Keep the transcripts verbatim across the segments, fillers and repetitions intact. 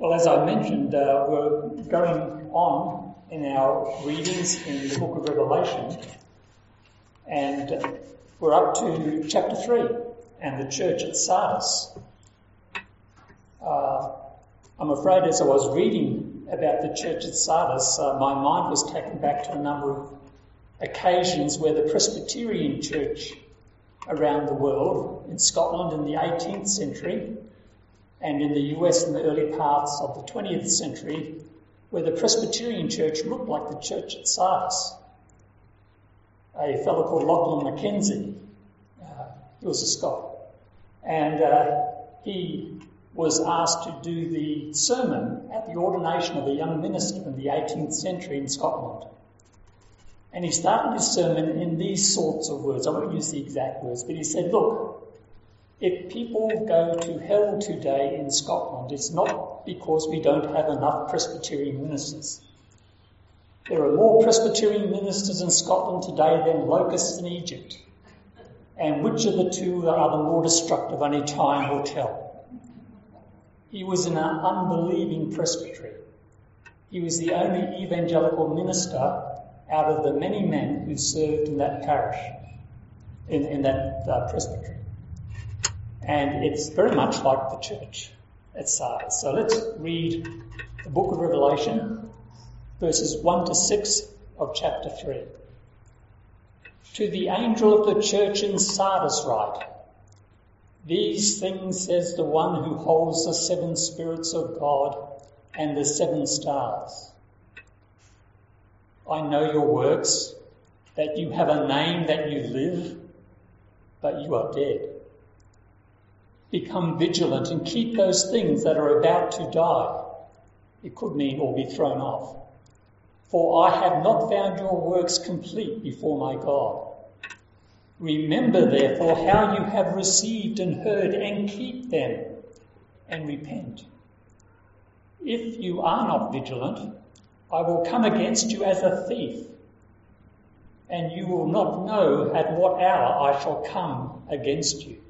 Well, as I mentioned, uh, we're going on in our readings in the book of Revelation, and we're up to chapter three and the church at Sardis. Uh, I'm afraid as I was reading about the church at Sardis, uh, my mind was taken back to a number of occasions where the Presbyterian church around the world, in Scotland in the eighteenth century, and in the U S in the early parts of the twentieth century, where the Presbyterian church looked like the church at Sardis. A fellow called Lachlan Mackenzie, uh, he was a Scot, and uh, he was asked to do the sermon at the ordination of a young minister in the eighteenth century in Scotland. And he started his sermon in these sorts of words. I won't use the exact words, but he said, look, if people go to hell today in Scotland, it's not because we don't have enough Presbyterian ministers. There are more Presbyterian ministers in Scotland today than locusts in Egypt. And which of the two are the more destructive, only time will tell. He was in an unbelieving presbytery. He was the only evangelical minister out of the many men who served in that parish, in, in that uh, presbytery. And it's very much like the church at Sardis. So let's read the book of Revelation, verses one to six of chapter three. To the angel of the church in Sardis write, these things says the one who holds the seven spirits of God and the seven stars. I know your works, that you have a name, that you live, but you are dead. Become vigilant and keep those things that are about to die. It could mean or be thrown off. For I have not found your works complete before my God. Remember therefore how you have received and heard, and keep them, and repent. If you are not vigilant, I will come against you as a thief, and you will not know at what hour I shall come against you.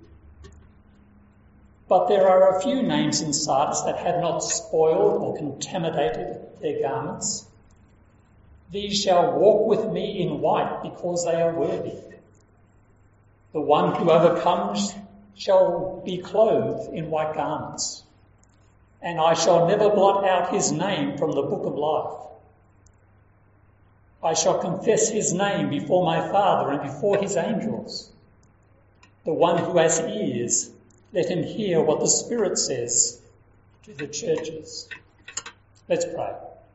But there are a few names in Sardis that have not spoiled or contaminated their garments. These shall walk with me in white, because they are worthy. The one who overcomes shall be clothed in white garments, and I shall never blot out his name from the book of life. I shall confess his name before my Father and before his angels. The one who has ears, let him hear what the Spirit says to the churches. Let's pray.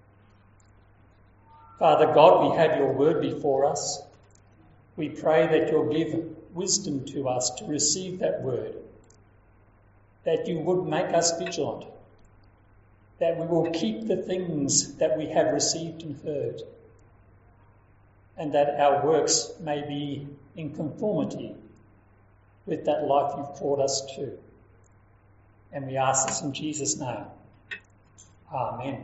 Father God, we have your word before us. We pray that you'll give wisdom to us to receive that word, that you would make us vigilant, that we will keep the things that we have received and heard, and that our works may be in conformity with that life you've called us to. And we ask this in Jesus' name. Amen.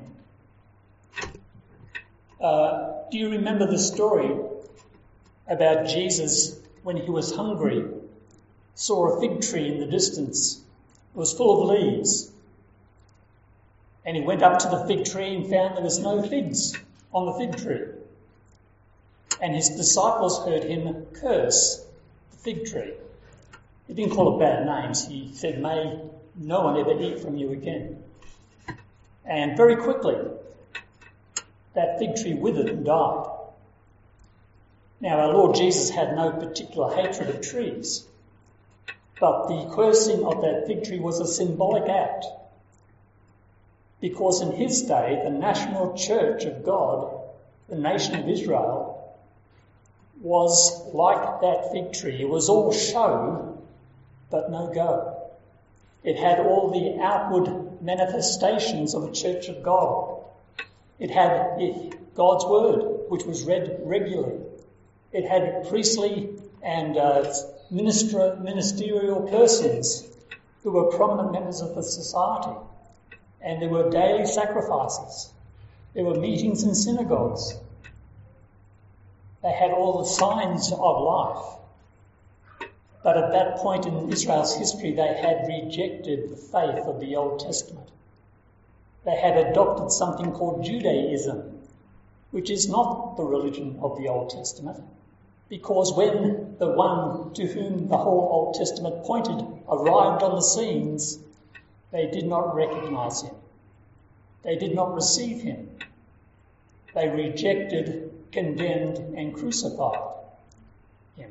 Uh, do you remember the story about Jesus when he was hungry, saw a fig tree in the distance? It was full of leaves. And he went up to the fig tree and found there was no figs on the fig tree. And his disciples heard him curse the fig tree. He didn't call it bad names. He said, may no one ever eat from you again. And very quickly, that fig tree withered and died. Now, our Lord Jesus had no particular hatred of trees, but the cursing of that fig tree was a symbolic act, because in his day, the national church of God, the nation of Israel, was like that fig tree. It was all show, but no go. It had all the outward manifestations of the church of God. It had God's word, which was read regularly. It had priestly and uh, minister, ministerial persons who were prominent members of the society. And there were daily sacrifices. There were meetings in synagogues. They had all the signs of life. But at that point in Israel's history, they had rejected the faith of the Old Testament. they had adopted something called Judaism, which is not the religion of the Old Testament, because when the one to whom the whole Old Testament pointed arrived on the scenes, they did not recognize him. They did not receive him. They rejected, condemned, and crucified him.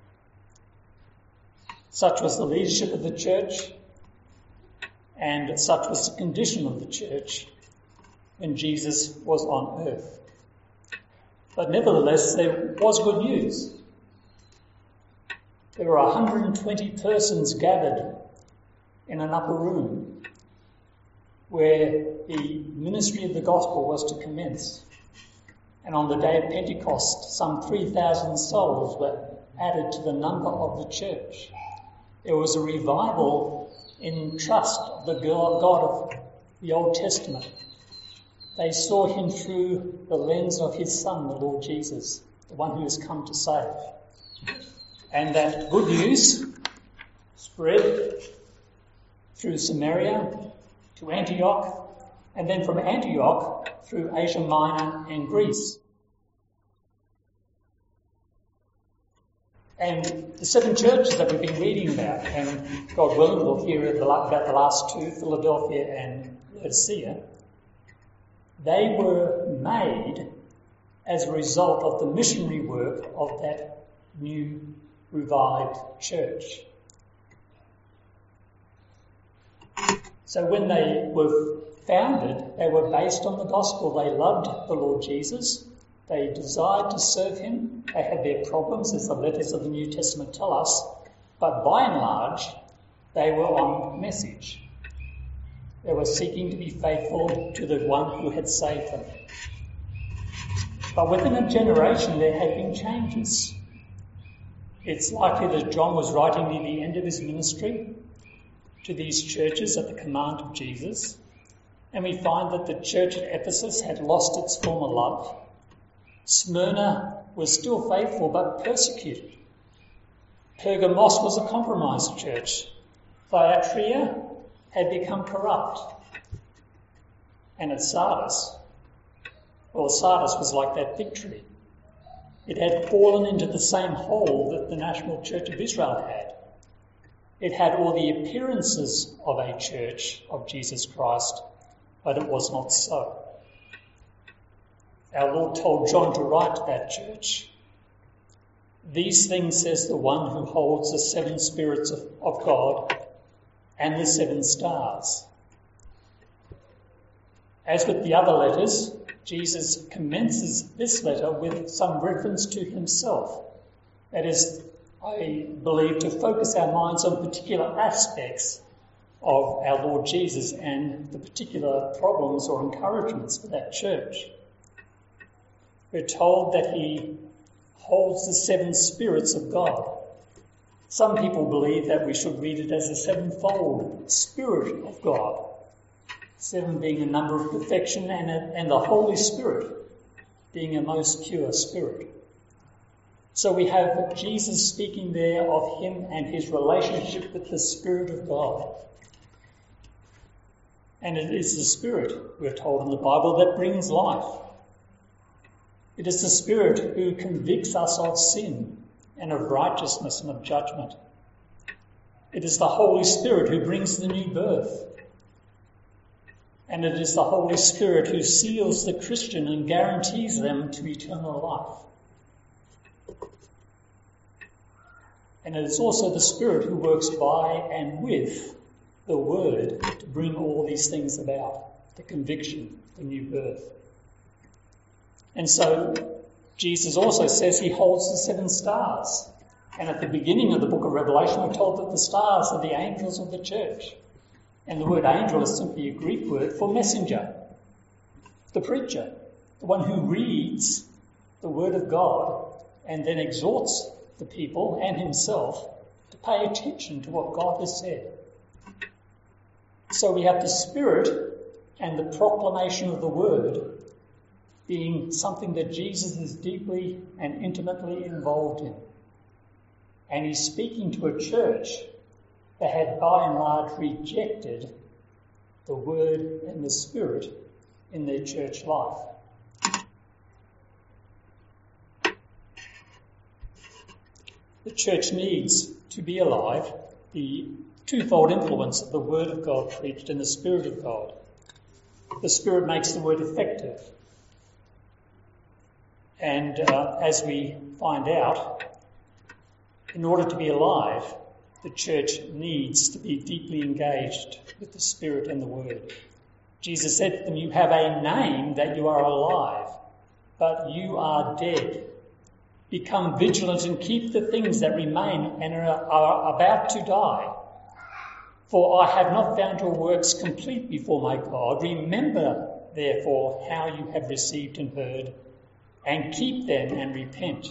Such was the leadership of the church, and such was the condition of the church when Jesus was on earth. But nevertheless, there was good news. There were one hundred twenty persons gathered in an upper room where the ministry of the gospel was to commence. And on the day of Pentecost, some three thousand souls were added to the number of the church. There was a revival in trust of the God of the Old Testament. They saw him through the lens of his Son, the Lord Jesus, the one who has come to save. And that good news spread through Samaria to Antioch, and then from Antioch through Asia Minor and Greece. And the seven churches that we've been reading about, and God willing we'll hear about the last two, Philadelphia and Laodicea, they were made as a result of the missionary work of that new revived church. So when they were founded, they were based on the gospel. They loved the Lord Jesus. They desired to serve him. They had their problems, as the letters of the New Testament tell us, but by and large, they were on message. They were seeking to be faithful to the one who had saved them. But within a generation, there had been changes. It's likely that John was writing near the end of his ministry to these churches at the command of Jesus, and we find that the church at Ephesus had lost its former love. Smyrna was still faithful but persecuted. Pergamos was a compromised church. Thyatira had become corrupt. And at Sardis, well, Sardis was like that fig tree. It had fallen into the same hole that the National Church of Israel had. It had all the appearances of a church of Jesus Christ, but it was not so. Our Lord told John to write to that church, "These things says the one who holds the seven spirits of, of God and the seven stars." As with the other letters, Jesus commences this letter with some reference to himself. That is, I believe, to focus our minds on particular aspects of our Lord Jesus and the particular problems or encouragements for that church. We're told that he holds the seven spirits of God. Some people believe that we should read it as a sevenfold Spirit of God. Seven being a number of perfection, and, a, and the Holy Spirit being a most pure spirit. So we have Jesus speaking there of him and his relationship with the Spirit of God. And it is the Spirit, we're told in the Bible, that brings life. It is the Spirit who convicts us of sin and of righteousness and of judgment. It is the Holy Spirit who brings the new birth. And it is the Holy Spirit who seals the Christian and guarantees them to eternal life. And it is also the Spirit who works by and with the Word to bring all these things about, the conviction, the new birth. And so Jesus also says he holds the seven stars. And at the beginning of the book of Revelation, we're told that the stars are the angels of the church. And the word angel is simply a Greek word for messenger, the preacher, the one who reads the word of God and then exhorts the people and himself to pay attention to what God has said. So we have the Spirit and the proclamation of the word being something that Jesus is deeply and intimately involved in. And he's speaking to a church that had by and large rejected the Word and the Spirit in their church life. The church needs to be alive, the twofold influence of the Word of God preached and the Spirit of God. The Spirit makes the Word effective. And uh, as we find out, in order to be alive, the church needs to be deeply engaged with the Spirit and the Word. Jesus said to them, "You have a name that you are alive, but you are dead. Become vigilant and keep the things that remain and are, are about to die. For I have not found your works complete before my God. Remember, therefore, how you have received and heard, and keep them and repent."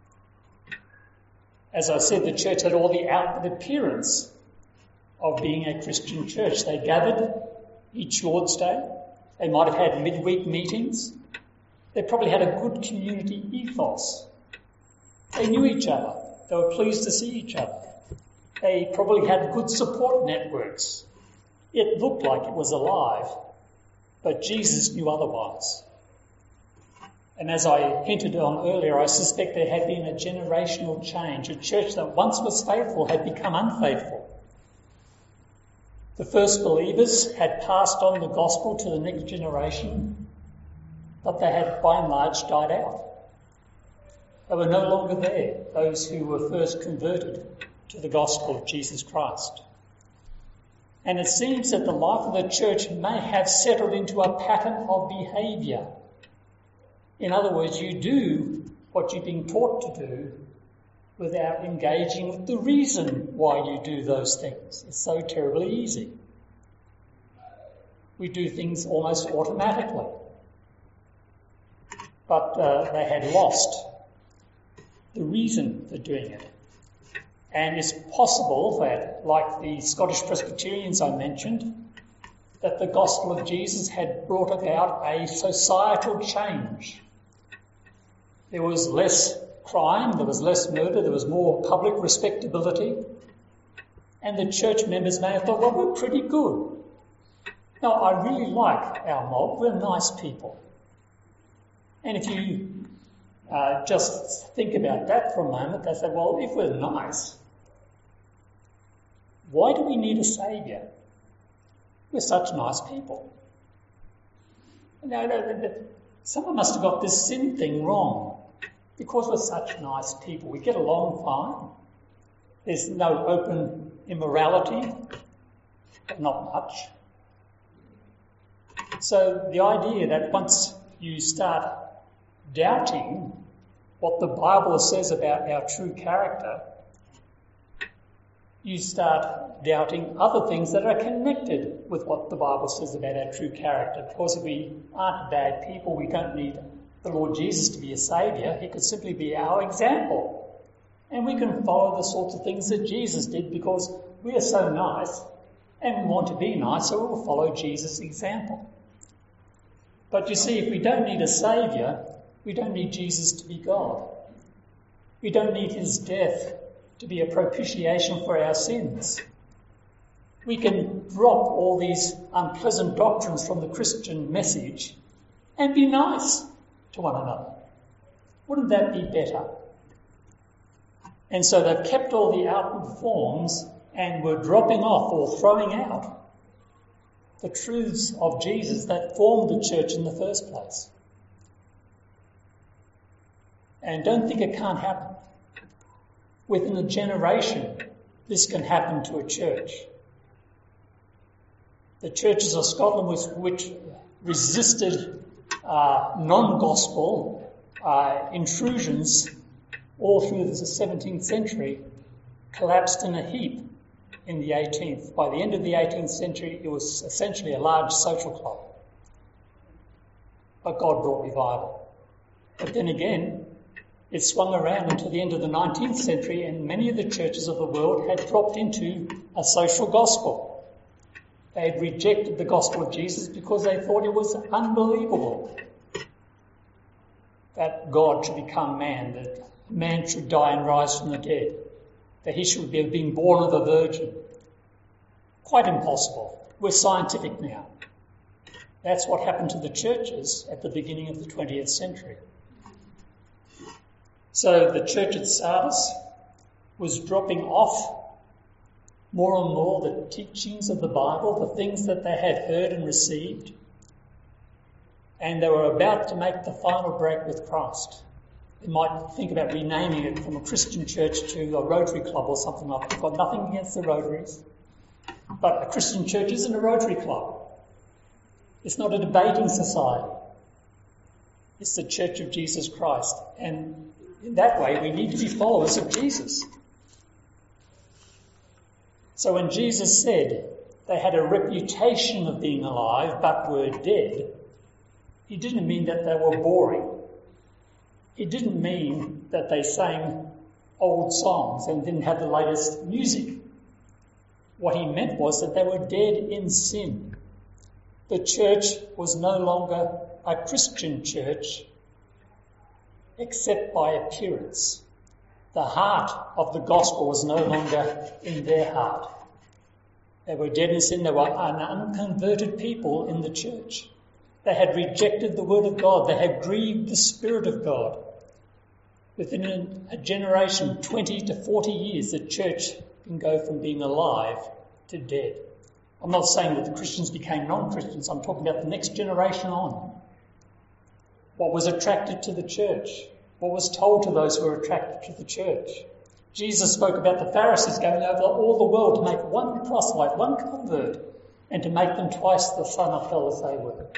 As I said, the church had all the outward appearance of being a Christian church. They gathered each Lord's Day. They might have had midweek meetings. They probably had a good community ethos. They knew each other. They were pleased to see each other. They probably had good support networks. It looked like it was alive, but Jesus knew otherwise. And as I hinted on earlier, I suspect there had been a generational change. A church that once was faithful had become unfaithful. The first believers had passed on the gospel to the next generation, but they had by and large died out. They were no longer there, those who were first converted to the gospel of Jesus Christ. And it seems that the life of the church may have settled into a pattern of behaviour. In other words, you do what you've been taught to do without engaging with the reason why you do those things. It's so terribly easy. We do things almost automatically. But uh, they had lost the reason for doing it. And it's possible that, like the Scottish Presbyterians I mentioned, that the gospel of Jesus had brought about a societal change. There was less crime, there was less murder, there was more public respectability. And the church members may have thought, well, we're pretty good. No, I really like our mob, we're nice people. And if you uh, just think about that for a moment, they say, well, if we're nice, why do we need a saviour? We're such nice people. No, no, no, someone must have got this sin thing wrong. Because we're such nice people, we get along fine. There's no open immorality, but not much. So the idea that once you start doubting what the Bible says about our true character, you start doubting other things that are connected with what the Bible says about our true character. Because if we aren't bad people, we don't need the Lord Jesus to be a saviour. He could simply be our example. And we can follow the sorts of things that Jesus did because we are so nice and we want to be nice, so we will follow Jesus' example. But you see, if we don't need a saviour, we don't need Jesus to be God. We don't need his death to be a propitiation for our sins. We can drop all these unpleasant doctrines from the Christian message and be nice to one another. Wouldn't that be better? And so they've kept all the outward forms and were dropping off or throwing out the truths of Jesus that formed the church in the first place. And don't think it can't happen. Within a generation, this can happen to a church. The churches of Scotland, which resisted uh, non-gospel uh, intrusions all through the seventeenth century, collapsed in a heap in the eighteenth. By the end of the eighteenth century, it was essentially a large social club. But God brought revival. But then again, it swung around until the end of the nineteenth century, and many of the churches of the world had dropped into a social gospel. They had rejected the gospel of Jesus because they thought it was unbelievable that God should become man, that man should die and rise from the dead, that he should have been born of a virgin. Quite impossible. we're scientific now. That's what happened to the churches at the beginning of the twentieth century. So the church at Sardis was dropping off more and more the teachings of the Bible, the things that they had heard and received, and they were about to make the final break with Christ. They might think about renaming it from a Christian church to a Rotary Club or something like that. I've got nothing against the Rotaries, but a Christian church isn't a Rotary Club. It's not a debating society. It's the Church of Jesus Christ. And in that way, we need to be followers of Jesus. So when Jesus said they had a reputation of being alive but were dead, he didn't mean that they were boring. He didn't mean that they sang old songs and didn't have the latest music. What he meant was that they were dead in sin. The church was no longer a Christian church except by appearance. The heart of the gospel was no longer in their heart. They were dead in sin. They were an unconverted people in the church. They had rejected the word of God. They had grieved the Spirit of God. Within a generation, twenty to forty years, the church can go from being alive to dead. I'm not saying that the Christians became non-Christians. I'm talking about the next generation on. What was attracted to the church? What was told to those who were attracted to the church? Jesus spoke about the Pharisees going over all the world to make one proselyte, one convert, and to make them twice the son of hell as they were.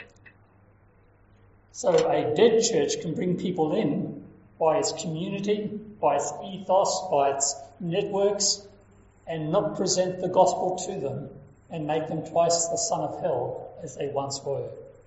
So a dead church can bring people in by its community, by its ethos, by its networks, and not present the gospel to them and make them twice the son of hell as they once were.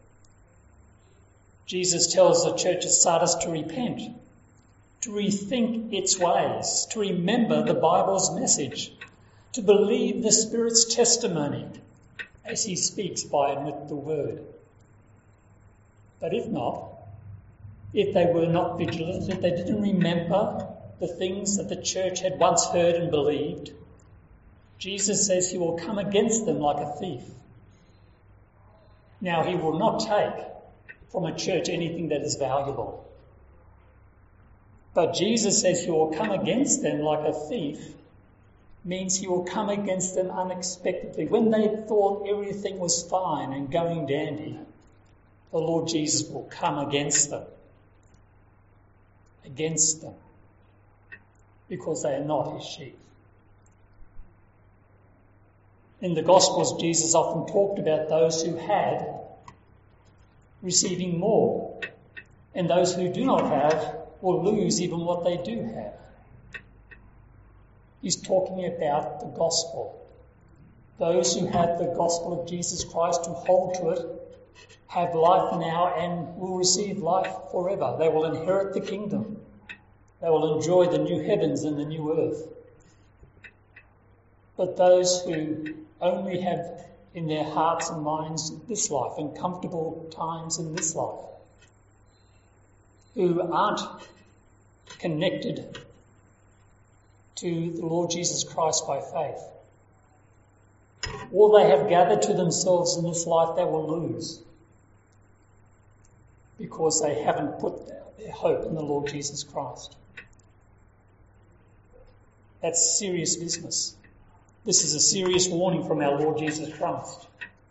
Jesus tells the church at Sardis to repent, to rethink its ways, to remember the Bible's message, to believe the Spirit's testimony as he speaks by and with the word. But if not, if they were not vigilant, if they didn't remember the things that the church had once heard and believed, Jesus says he will come against them like a thief. Now, he will not take from a church anything that is valuable. But Jesus says he will come against them like a thief means he will come against them unexpectedly. When they thought everything was fine and going dandy, the Lord Jesus will come against them. Against them. Because they are not his sheep. In the Gospels, Jesus often talked about those who had receiving more, and those who do not have will lose even what they do have. He's talking about the gospel. Those who have the gospel of Jesus Christ, who hold to it, have life now and will receive life forever. They will inherit the kingdom. They will enjoy the new heavens and the new earth. But those who only have in their hearts and minds this life and comfortable times in this life, who aren't connected to the Lord Jesus Christ by faith, all they have gathered to themselves in this life they will lose because they haven't put their hope in the Lord Jesus Christ. That's serious business. This is a serious warning from our Lord Jesus Christ.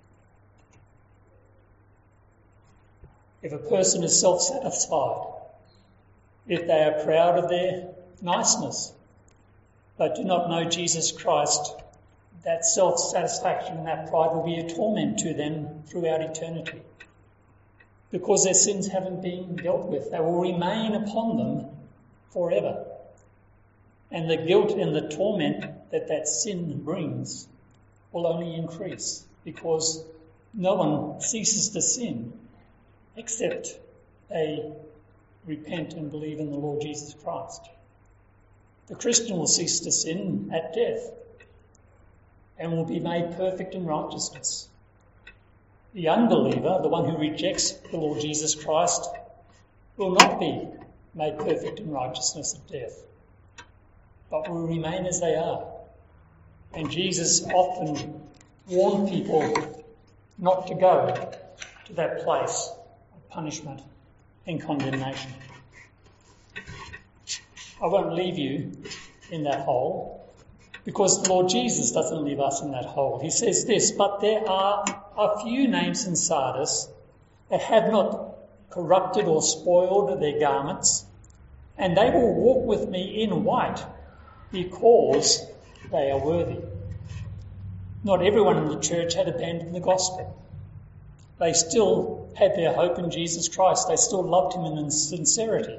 If a person is self-satisfied, if they are proud of their niceness, but do not know Jesus Christ, that self-satisfaction and that pride will be a torment to them throughout eternity. Because their sins haven't been dealt with, they will remain upon them forever. And the guilt and the torment that that sin brings will only increase, because no one ceases to sin except they repent and believe in the Lord Jesus Christ. The Christian will cease to sin at death and will be made perfect in righteousness. The unbeliever, the one who rejects the Lord Jesus Christ, will not be made perfect in righteousness at death, but will remain as they are. And Jesus often warn people not to go to that place of punishment and condemnation. I won't leave you in that hole, because the Lord Jesus doesn't leave us in that hole. He says this, but there are a few names in Sardis that have not corrupted or spoiled their garments, and they will walk with me in white, because they are worthy. Not everyone in the church had abandoned the gospel. They still had their hope in Jesus Christ. They still loved him in sincerity.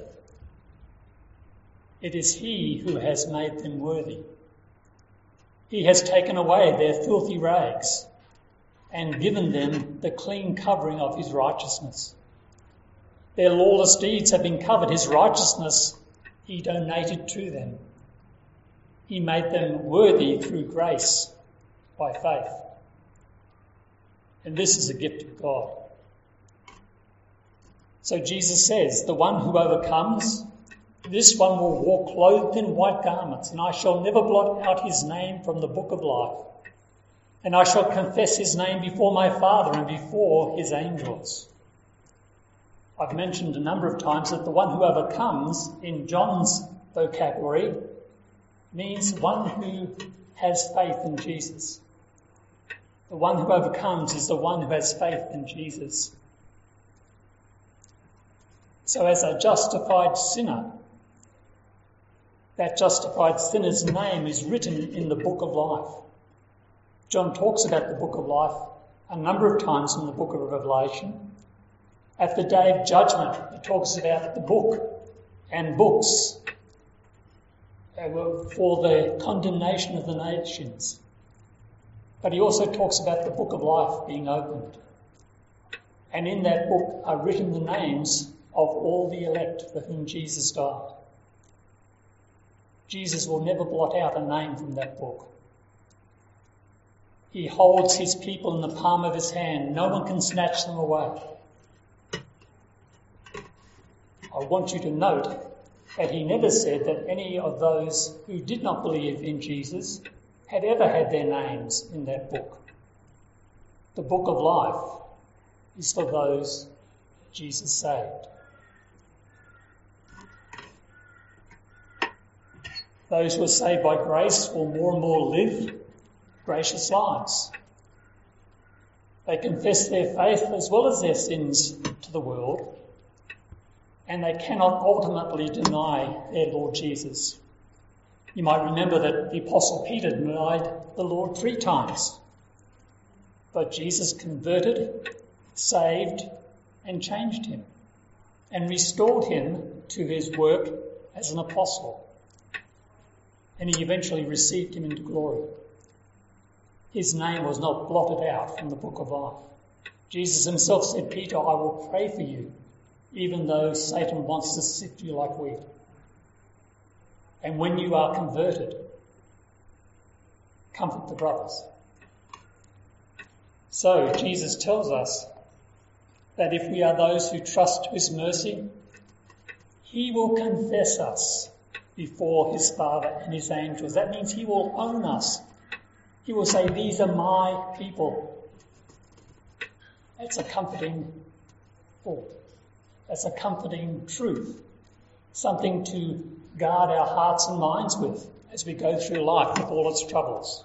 It is he who has made them worthy. He has taken away their filthy rags and given them the clean covering of his righteousness. Their lawless deeds have been covered. His righteousness he donated to them. He made them worthy through grace by faith. And this is a gift of God. So Jesus says, the one who overcomes, this one will walk clothed in white garments, and I shall never blot out his name from the book of life. And I shall confess his name before my Father and before his angels. I've mentioned a number of times that the one who overcomes, in John's vocabulary, means one who has faith in Jesus. The one who overcomes is the one who has faith in Jesus. So as a justified sinner, that justified sinner's name is written in the book of life. John talks about the book of life a number of times in the book of Revelation. At the day of judgment, he talks about the book and books for the condemnation of the nations. But he also talks about the book of life being opened. And in that book are written the names of all the elect for whom Jesus died. Jesus will never blot out a name from that book. He holds his people in the palm of his hand. No one can snatch them away. I want you to note that he never said that any of those who did not believe in Jesus had ever had their names in that book. The book of life is for those Jesus saved. Those who are saved by grace will more and more live gracious lives. They confess their faith as well as their sins to the world, and they cannot ultimately deny their Lord Jesus. You might remember that the Apostle Peter denied the Lord three times. But Jesus converted, saved, and changed him, and restored him to his work as an apostle. And he eventually received him into glory. His name was not blotted out from the book of life. Jesus himself said, Peter, I will pray for you, even though Satan wants to sift you like wheat. And when you are converted, comfort the brothers. So Jesus tells us that if we are those who trust his mercy, he will confess us before his Father and his angels. That means he will own us. He will say, these are my people. That's a comforting thought. That's a comforting truth. Something to guard our hearts and minds with as we go through life with all its troubles.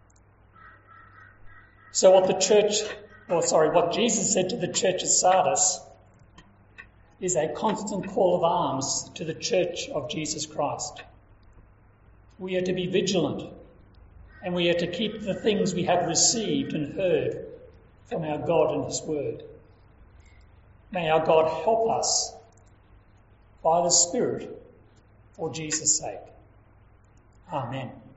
So what the church, or sorry, what Jesus said to the church at Sardis is a constant call of arms to the church of Jesus Christ. We are to be vigilant, and we are to keep the things we have received and heard from our God and his word. May our God help us by the Spirit for Jesus' sake. Amen.